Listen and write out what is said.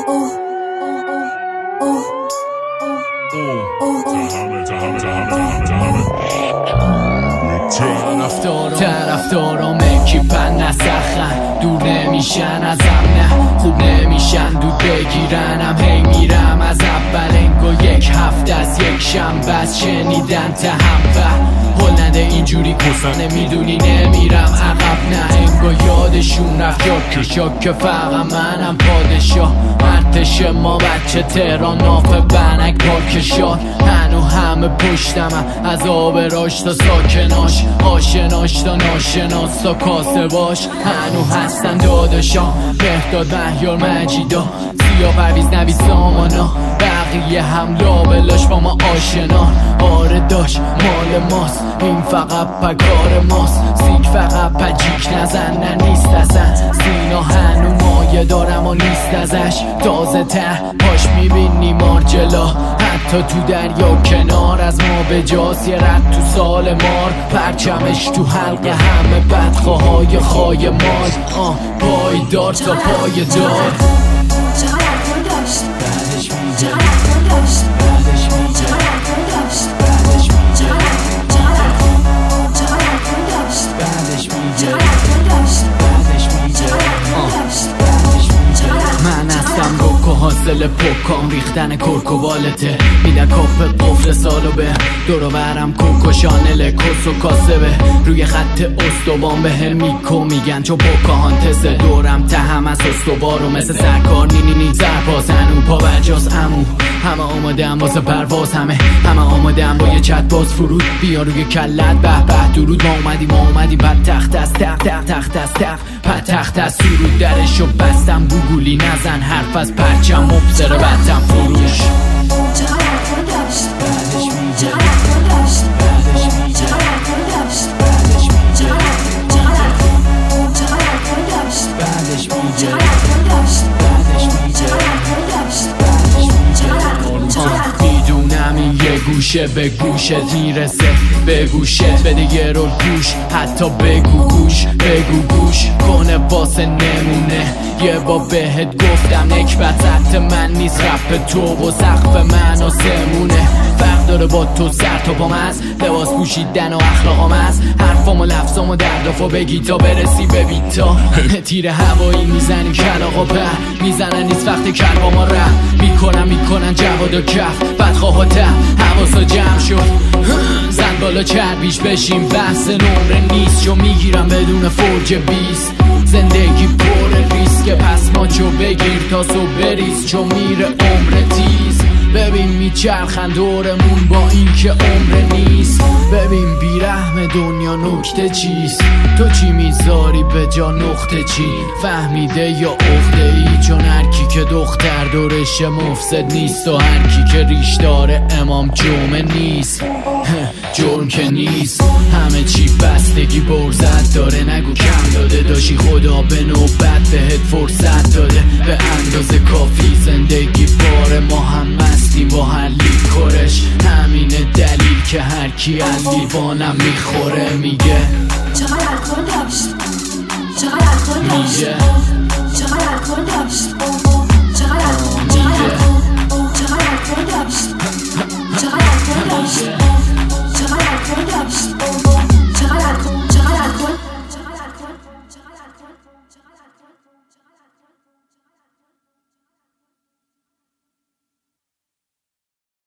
طرفدارام اکیپن نسخن دور نمیشن ازم، نه خوب نمیشن دود بگیرنم. هی میرم از اول انگو یک هفته از یک شنبه از شنیدن تهم و هل نده اینجوری کسانه میدونی نمیرم عقب، نه انگو یادشون رفت جاکشا که فقط منم پادشاه. ارتش ما بچه تهران ناف بنک پاکشان، هنو همه پشتمم از آب راش تا ساکناش، آشناش تا ناشناس تا کاسه باش. هنو هستن داداشا بهداد مهیار مجیدا، سیا پرویز نوید سامانا، بقیه هم لابلاش با ما آشنا. آره داش مال ماست این فقط پکار ماست، سیک فقط پجیک نزن نه نیست ازن. سینا هنو مایه دارم و نیست ازش، تازه ته پاش میبینی مارجلا، حتی تو دریا کنار از ما به جاست. یه رد تو سال مار پرچمش تو حلق همه بدخواهای خای مال، پایدار تا پای دار. بعدش میگه بعدش میگه بعدش میگه بعدش میگه بعدش میگه من هستم روکو حاصل پوکام، ریختن کرکو بالته میدن کپ قفل سالو به دورو برم کوکو شانل کس و کاسبه روی خط استوان به هل میکو میگن چو پوکاهانتسه. دورم تهم از استوارو مثل سرکار نی سرپاس هنو پا برجاز امو، همه آمادم واسه پرواز، همه آمادم با یه چت باز فرود بیا روی کلت به به درود. ما اومدیم پد تخت از تخت از پد تخت از سرود درشو بستم گوگولی نزن حرف از پرچم مبصر بدتم فروش. بعدش میگه بعدش میگه بعدش میگه بعدش میگه میدونم این یه گوشه به گوشت میرسه، به گوشت بده یه رول گوش، حتی بگو گوش کنه واسه نمونه. یه با بهت گفتم نکبت حت من نیست، رپ تو و سقف من آسمونه. فرق داره با تو سر تا پام از لباس پوشیدن و اخلاقام از حرفام و لفظام و دردافا بگی تا برسی به بیتا. تیر هوایی میزنی کلاغا به میزنن نیست وقت کلبا ما ره میکنن جواد و کف بدخواه و ته حواسا جمع شد زن بالا چربیش بشیم بحث نمره نیست، چون میگیرم بدون فرج 20 زندگی پر ریسک. پس ماچو بگیر تا صبح بریز چون میره عمر تیز. ببین میچرخن دورمون با این که عمر نیست، ببین بیرحم دنیا نکته چیست. تو چی میذاری به جا نقطه چی، فهمیده یا عقده ای؟ چون هرکی که دختر دورش مفسد نیست و هرکی که ریش داره امام جمعه نیست. جرم که نیست همه چی بستگی برزت داره، نگو کم داده داشی خدا به نوبت بهت فرصت داده به اندازه کافی. زندگی بار ما هم مستیم با هر لیکورش، همینه دلیل که هر کی از لیوانم میخوره میگه چقدر الکل داشت، چقدر الکل داشت، میگه چقدر الکل داشت، چقدر الکل داشت، چقدر الکل داشت، چقدر الکل داشت.